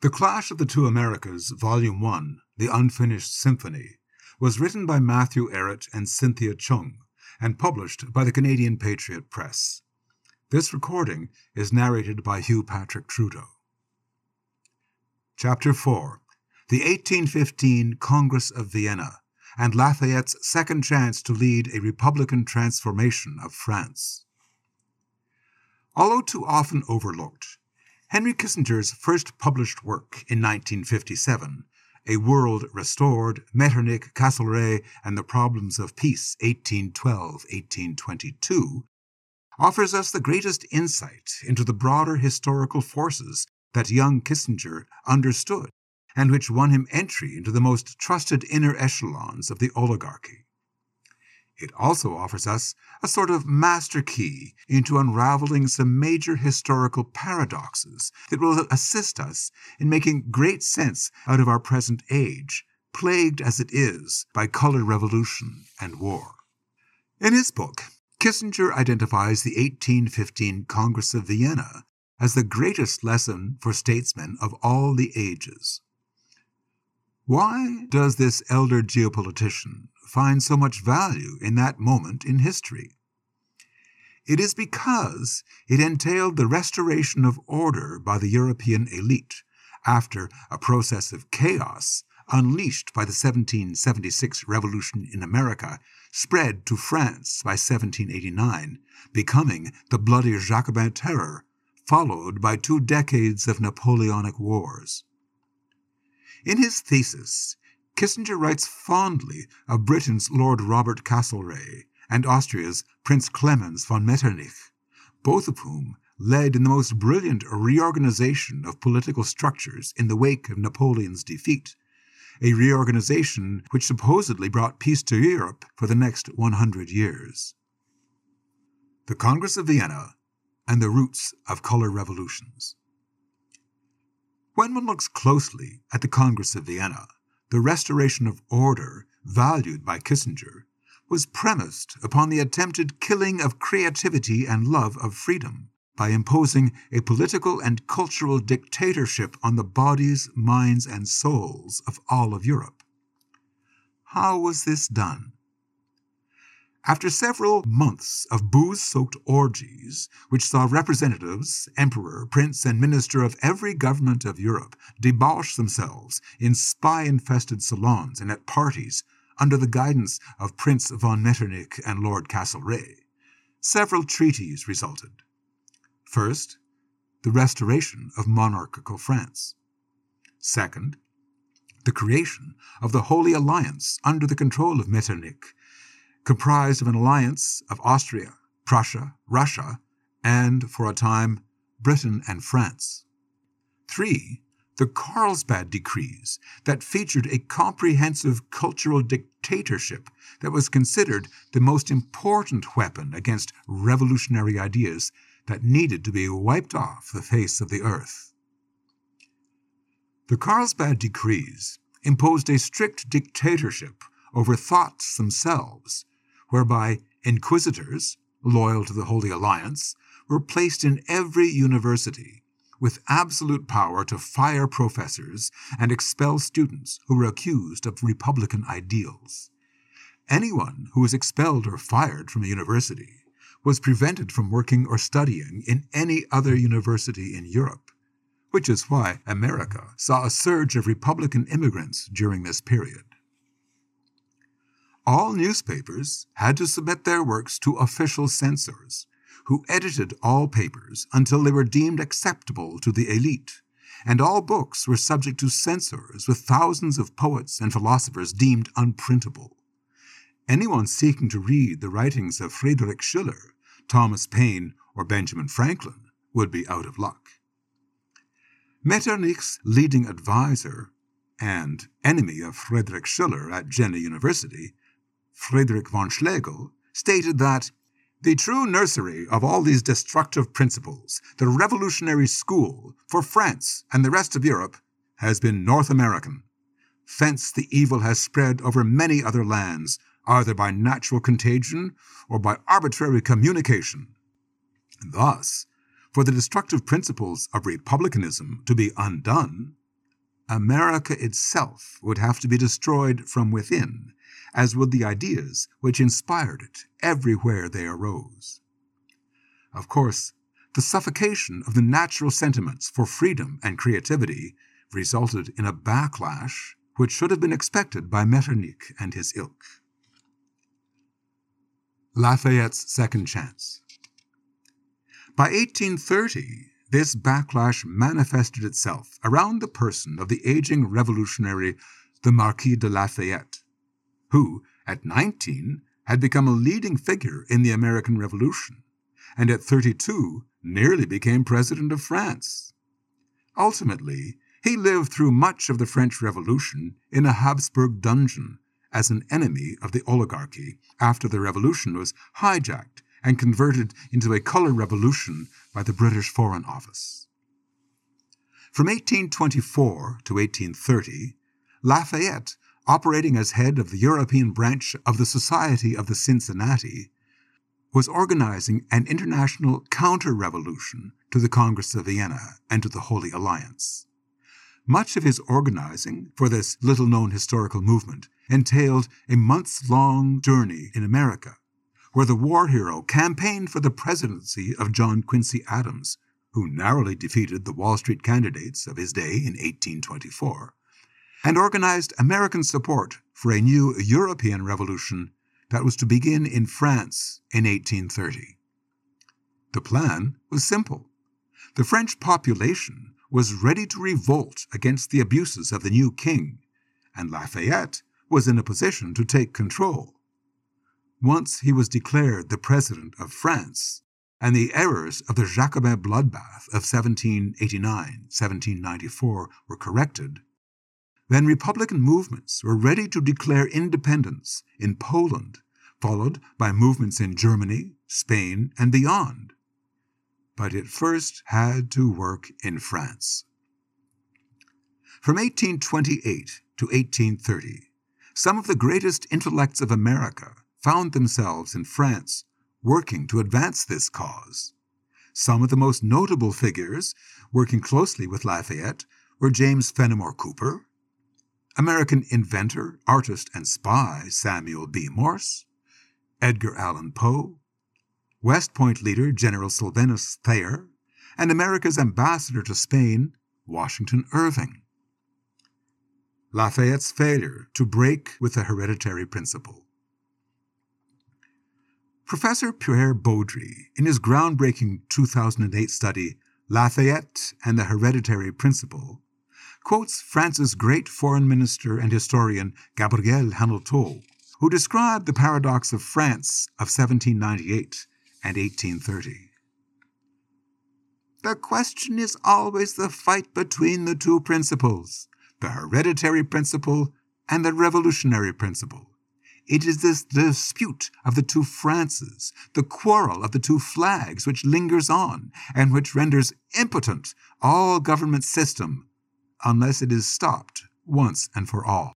The Clash of the Two Americas, Volume 1, The Unfinished Symphony, was written by Matthew Ehret and Cynthia Chung and published by the Canadian Patriot Press. This recording is narrated by Hugh Patrick Trudeau. Chapter 4. The 1815 Congress of Vienna and Lafayette's second chance to lead a Republican transformation of France. Although too often overlooked, Henry Kissinger's first published work in 1957, A World Restored, Metternich, Castlereagh, and the Problems of Peace, 1812-1822, offers us the greatest insight into the broader historical forces that young Kissinger understood and which won him entry into the most trusted inner echelons of the oligarchy. It also offers us a sort of master key into unraveling some major historical paradoxes that will assist us in making great sense out of our present age, plagued as it is by color revolution and war. In his book, Kissinger identifies the 1815 Congress of Vienna as the greatest lesson for statesmen of all the ages. Why does this elder geopolitician find so much value in that moment in history? It is because it entailed the restoration of order by the European elite after a process of chaos unleashed by the 1776 revolution in America spread to France by 1789, becoming the bloody Jacobin terror, followed by 2 decades of Napoleonic wars. In his thesis, Kissinger writes fondly of Britain's Lord Robert Castlereagh and Austria's Prince Clemens von Metternich, both of whom led in the most brilliant reorganization of political structures in the wake of Napoleon's defeat, a reorganization which supposedly brought peace to Europe for the next 100 years. The Congress of Vienna and the Roots of Color Revolutions. When one looks closely at the Congress of Vienna, the restoration of order valued by Kissinger was premised upon the attempted killing of creativity and love of freedom by imposing a political and cultural dictatorship on the bodies, minds, and souls of all of Europe. How was this done? After several months of booze-soaked orgies, which saw representatives, emperor, prince, and minister of every government of Europe debauch themselves in spy-infested salons and at parties under the guidance of Prince von Metternich and Lord Castlereagh, several treaties resulted. First, the restoration of monarchical France. Second, the creation of the Holy Alliance under the control of Metternich, comprised of an alliance of Austria, Prussia, Russia, and, for a time, Britain and France. 3. The Carlsbad Decrees that featured a comprehensive cultural dictatorship that was considered the most important weapon against revolutionary ideas that needed to be wiped off the face of the earth. The Carlsbad Decrees imposed a strict dictatorship over thoughts themselves, whereby inquisitors, loyal to the Holy Alliance, were placed in every university, with absolute power to fire professors and expel students who were accused of Republican ideals. Anyone who was expelled or fired from a university was prevented from working or studying in any other university in Europe, which is why America saw a surge of Republican immigrants during this period. All newspapers had to submit their works to official censors, who edited all papers until they were deemed acceptable to the elite, and all books were subject to censors with thousands of poets and philosophers deemed unprintable. Anyone seeking to read the writings of Friedrich Schiller, Thomas Paine, or Benjamin Franklin would be out of luck. Metternich's leading advisor and enemy of Friedrich Schiller at Jena University, Friedrich von Schlegel, stated that the true nursery of all these destructive principles, the revolutionary school for France and the rest of Europe, has been North American. Thence the evil has spread over many other lands, either by natural contagion or by arbitrary communication. Thus, for the destructive principles of republicanism to be undone, America itself would have to be destroyed from within, as would the ideas which inspired it everywhere they arose. Of course, the suffocation of the natural sentiments for freedom and creativity resulted in a backlash which should have been expected by Metternich and his ilk. Lafayette's second chance. By 1830, this backlash manifested itself around the person of the aging revolutionary, the Marquis de Lafayette, who, at 19, had become a leading figure in the American Revolution, and at 32 nearly became President of France. Ultimately, he lived through much of the French Revolution in a Habsburg dungeon as an enemy of the oligarchy after the revolution was hijacked and converted into a colour revolution by the British Foreign Office. From 1824 to 1830, Lafayette, operating as head of the European branch of the Society of the Cincinnati, was organizing an international counter-revolution to the Congress of Vienna and to the Holy Alliance. Much of his organizing for this little-known historical movement entailed a months-long journey in America, where the war hero campaigned for the presidency of John Quincy Adams, who narrowly defeated the Wall Street candidates of his day in 1824, and organized American support for a new European revolution that was to begin in France in 1830. The plan was simple. The French population was ready to revolt against the abuses of the new king, and Lafayette was in a position to take control. Once he was declared the President of France, and the errors of the Jacobin bloodbath of 1789-1794 were corrected, then Republican movements were ready to declare independence in Poland, followed by movements in Germany, Spain, and beyond. But it first had to work in France. From 1828 to 1830, some of the greatest intellects of America found themselves in France working to advance this cause. Some of the most notable figures working closely with Lafayette were James Fenimore Cooper, American inventor, artist, and spy Samuel B. Morse, Edgar Allan Poe, West Point leader General Sylvanus Thayer, and America's ambassador to Spain, Washington Irving. Lafayette's failure to break with the hereditary principle. Professor Pierre Baudry, in his groundbreaking 2008 study, Lafayette and the Hereditary Principle, quotes France's great foreign minister and historian Gabriel Hanotaux, who described the paradox of France of 1798 and 1830. The question is always the fight between the two principles, the hereditary principle and the revolutionary principle. It is this dispute of the two Frances, the quarrel of the two flags which lingers on and which renders impotent all government system unless it is stopped once and for all.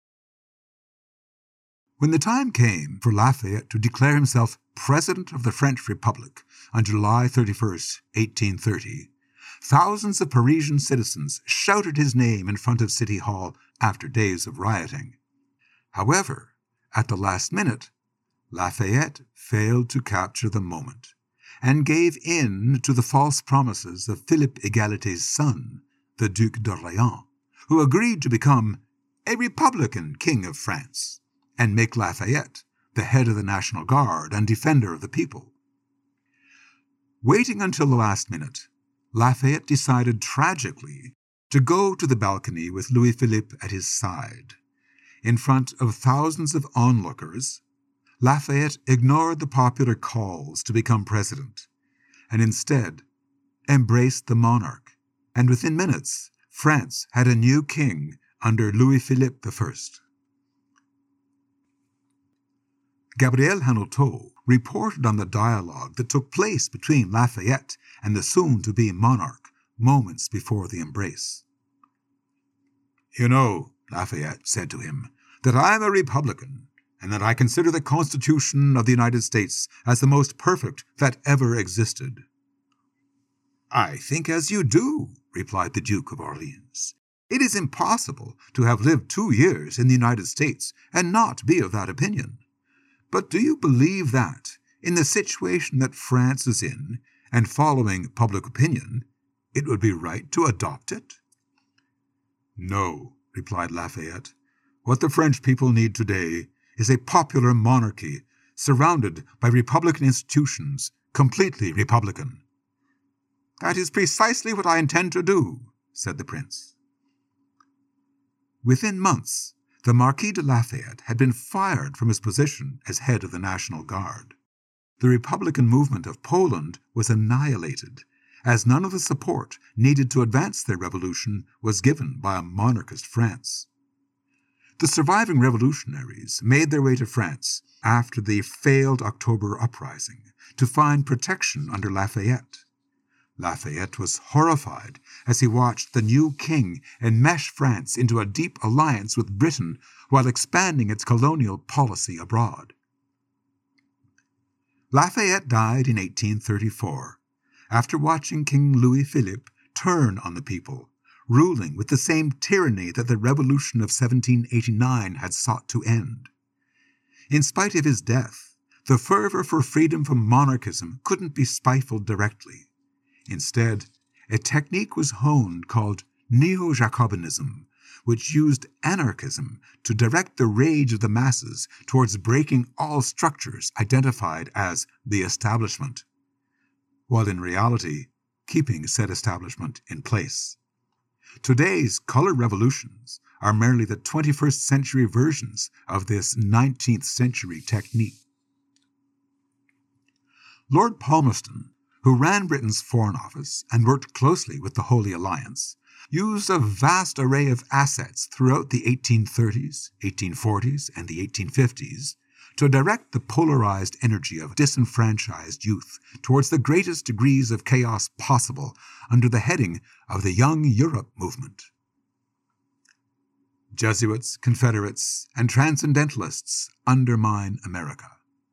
When the time came for Lafayette to declare himself President of the French Republic on July 31st, 1830, thousands of Parisian citizens shouted his name in front of City Hall after days of rioting. However, at the last minute, Lafayette failed to capture the moment and gave in to the false promises of Philippe Égalité's son, the Duc d'Orléans, who agreed to become a Republican king of France and make Lafayette the head of the National Guard and defender of the people. Waiting until the last minute, Lafayette decided tragically to go to the balcony with Louis-Philippe at his side. In front of thousands of onlookers, Lafayette ignored the popular calls to become president, and instead embraced the monarch, and within minutes, France had a new king under Louis-Philippe I. Gabriel Hanotaux reported on the dialogue that took place between Lafayette and the soon-to-be monarch moments before the embrace. "You know," Lafayette said to him, "that I am a Republican, and that I consider the Constitution of the United States as the most perfect that ever existed." "I think as you do," replied the Duke of Orleans. It is impossible to have lived 2 years in the United States and not be of that opinion. But do you believe that, in the situation that France is in, and following public opinion, it would be right to adopt it?" "No," replied Lafayette. "What the French people need today is a popular monarchy surrounded by republican institutions, completely republican." "That is precisely what I intend to do," said the prince. Within months, the Marquis de Lafayette had been fired from his position as head of the National Guard. The Republican movement of Poland was annihilated, as none of the support needed to advance their revolution was given by a monarchist France. The surviving revolutionaries made their way to France after the failed October uprising to find protection under Lafayette. Lafayette was horrified as he watched the new king enmesh France into a deep alliance with Britain while expanding its colonial policy abroad. Lafayette died in 1834, after watching King Louis-Philippe turn on the people, ruling with the same tyranny that the Revolution of 1789 had sought to end. In spite of his death, the fervor for freedom from monarchism couldn't be stifled directly. Instead, a technique was honed called Neo-Jacobinism, which used anarchism to direct the rage of the masses towards breaking all structures identified as the establishment, while in reality keeping said establishment in place. Today's color revolutions are merely the 21st century versions of this 19th century technique. Lord Palmerston, who ran Britain's Foreign Office and worked closely with the Holy Alliance, used a vast array of assets throughout the 1830s, 1840s, and the 1850s to direct the polarized energy of disenfranchised youth towards the greatest degrees of chaos possible under the heading of the Young Europe movement. Jesuits, Confederates, and Transcendentalists undermine America.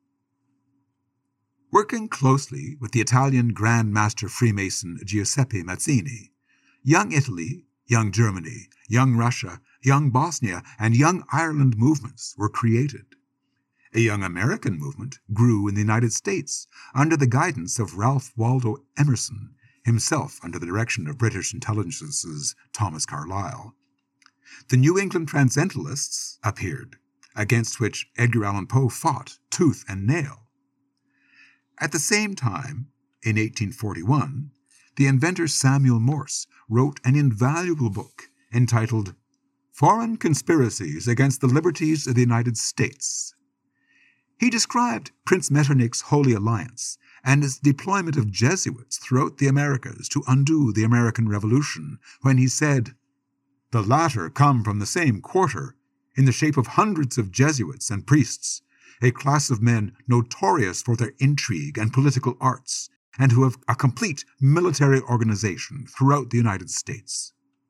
Working closely with the Italian Grand Master Freemason Giuseppe Mazzini, Young Italy, Young Germany, Young Russia, Young Bosnia, and Young Ireland movements were created. A Young American movement grew in the United States under the guidance of Ralph Waldo Emerson, himself under the direction of British intelligence's Thomas Carlyle. The New England Transcendentalists appeared, against which Edgar Allan Poe fought tooth and nail. At the same time, in 1841, the inventor Samuel Morse wrote an invaluable book entitled Foreign Conspiracies Against the Liberties of the United States. He described Prince Metternich's Holy Alliance and its deployment of Jesuits throughout the Americas to undo the American Revolution when he said, "The latter come from the same quarter, in the shape of hundreds of Jesuits and priests, a class of men notorious for their intrigue and political arts, and who have a complete military organization throughout the United States."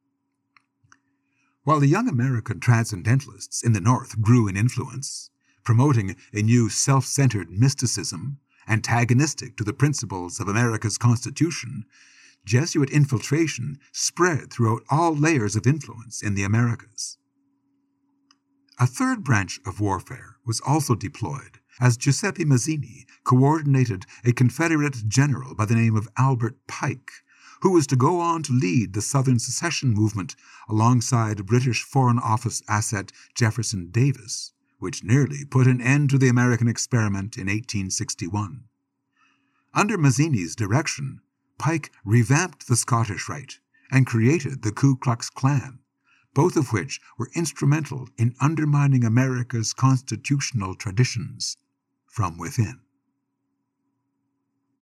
While the young American Transcendentalists in the North grew in influence, promoting a new self-centered mysticism antagonistic to the principles of America's Constitution, Jesuit infiltration spread throughout all layers of influence in the Americas. A third branch of warfare was also deployed, as Giuseppe Mazzini coordinated a Confederate general by the name of Albert Pike, who was to go on to lead the Southern secession movement alongside British Foreign Office asset Jefferson Davis, which nearly put an end to the American experiment in 1861. Under Mazzini's direction, Pike revamped the Scottish Rite and created the Ku Klux Klan, both of which were instrumental in undermining America's constitutional traditions from within.